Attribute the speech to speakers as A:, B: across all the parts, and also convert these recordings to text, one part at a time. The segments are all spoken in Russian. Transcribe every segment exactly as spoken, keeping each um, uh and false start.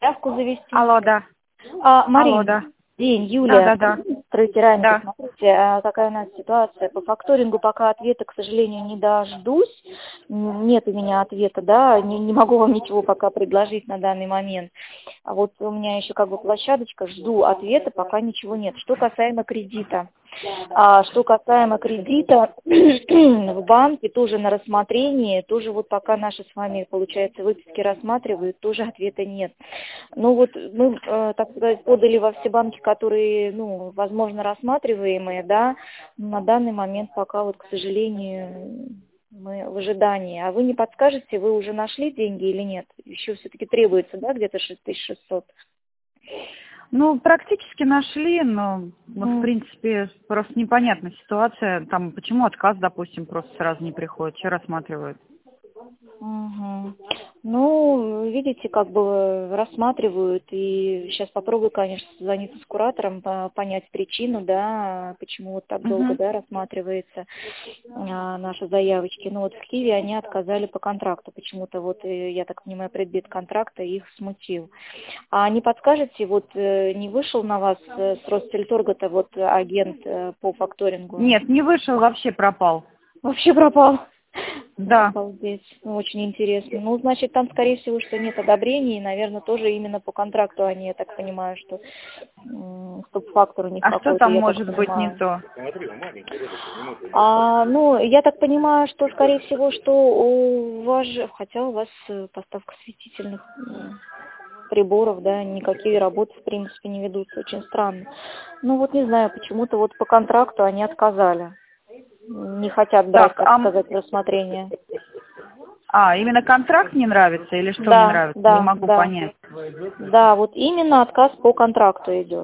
A: заявку завести.
B: Алло, да.
A: А, Марина,
B: Алло, да.
A: день, Юлия,
B: Да, да, да.
A: строительная,
B: Да.
A: смотрите, а, какая у нас ситуация. По факторингу пока ответа, к сожалению, не дождусь. Н- Нет у меня ответа, да, не, не могу вам ничего пока предложить на данный момент. А вот у меня еще как бы площадочка, жду ответа, пока ничего нет. Что касаемо кредита. А что касаемо кредита, в банке тоже на рассмотрении, тоже вот пока наши с вами, получается, выписки рассматривают, тоже ответа нет. Ну вот мы, э, так сказать, подали во все банки, которые, ну, возможно, рассматриваемые, да, на данный момент пока вот, к сожалению, мы в ожидании. А вы не подскажете, вы уже нашли деньги или нет? Еще все-таки требуется, да, где-то шесть тысяч шестьсот?
B: Ну, практически нашли, но, ну, в
A: М.
B: принципе, просто непонятна ситуация. Там, почему отказ, допустим, просто сразу не приходит, что рассматривают?
A: Мгм. Ну, видите, как бы рассматривают, и сейчас попробую, конечно, созвониться с куратором, по- понять причину, да, почему вот так долго,
B: Угу.
A: да, рассматривается а, наши заявочки. Ну вот в Киеве они отказали по контракту, почему-то вот, э, я так понимаю, предмет контракта их смутил. А не подскажете, вот э, не вышел на вас э, с Ростельторга-то вот агент э, по факторингу?
B: Нет, не вышел, вообще пропал.
A: Вообще пропал.
B: Да.
A: Обалдеть. Ну, очень интересно. Ну, значит, там, скорее всего, что нет одобрений, и, наверное, тоже именно по контракту они, я так понимаю, что м, стоп-фактор у них
B: А что
A: какой-то,
B: там
A: я так
B: может быть не
A: понимаю.
B: то?
A: А, ну, я так понимаю, что, скорее всего, что у вас же, хотя у вас э, поставка светительных м, приборов, да, никакие работы, в принципе, не ведутся. Очень странно. Ну, вот не знаю, почему-то вот по контракту они отказали. Не хотят брать,
B: Так,
A: так
B: а, м-
A: сказать, рассмотрение.
B: а, именно контракт не нравится или что не
A: Да,
B: нравится? Не
A: да,
B: могу
A: да.
B: понять.
A: Да, вот именно отказ по контракту идет.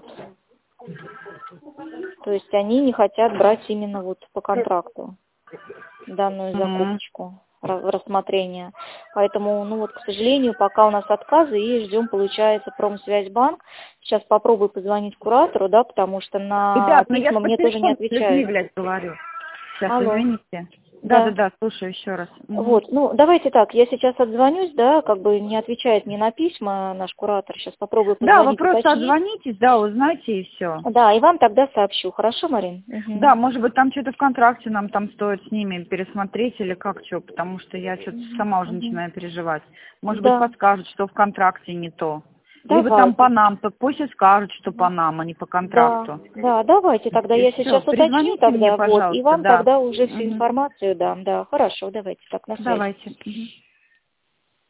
A: То есть они не хотят брать именно вот по контракту данную
B: М.
A: закупочку ра- в рассмотрение. Поэтому, ну вот, к сожалению, пока у нас отказы и ждем, получается, Промсвязьбанк. Сейчас попробую позвонить куратору, да, потому что на
B: Ребят, ну я ж
A: письма
B: по
A: мне тоже не
B: телефону с людьми,
A: отвечают.
B: блядь, говорю. Сейчас,
A: Алло,
B: извините.
A: да.
B: Да-да-да, слушаю еще раз. Мгм.
A: Вот, ну, давайте так, я сейчас отзвонюсь, да, как бы не отвечает ни на письма наш куратор, сейчас попробую
B: Да, вы
A: позвонить,
B: просто
A: уточнить.
B: отзвонитесь, да, узнайте и все.
A: Да, и вам тогда сообщу, хорошо, Марин?
B: Да,
A: Угу.
B: может быть, там что-то в контракте нам там стоит с ними пересмотреть или как что, потому что я что-то сама уже
A: Угу.
B: начинаю переживать. Может быть,
A: Да,
B: подскажут, что в контракте не то. Либо там по
A: давайте.
B: нам, то пусть и скажут, что по нам, а не по
A: Да,
B: контракту.
A: да, давайте тогда
B: И
A: я
B: все.
A: сейчас уточню
B: Перезвоните мне,
A: тогда, вот, и
B: пожалуйста,
A: вам
B: да.
A: тогда уже всю
B: Мгм.
A: информацию дам, да, хорошо, давайте так, на связи.
B: Давайте. Мгм.